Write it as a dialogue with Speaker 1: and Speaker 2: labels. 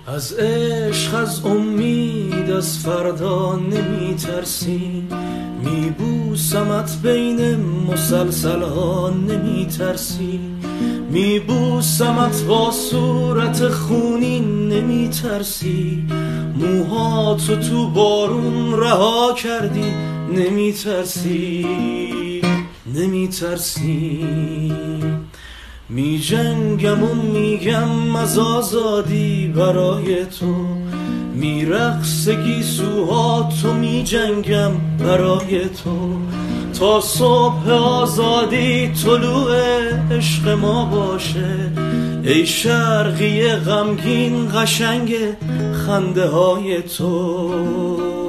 Speaker 1: از عشق، از امید، از فردا نمی ترسی. می بوسمت بین مسلسل ها نمی ترسی. می بوسمت با صورت خونین نمی ترسی. موهاتو تو بارون رها کردی نمی ترسی. نمی ترسی. می جنگم و میگم از آزادی برای تو. می رقص گیسوها تو، می جنگم برای تو. تا صبح آزادی طلوع عشق ما باشه. ای شرقی غمگین قشنگ خنده های تو.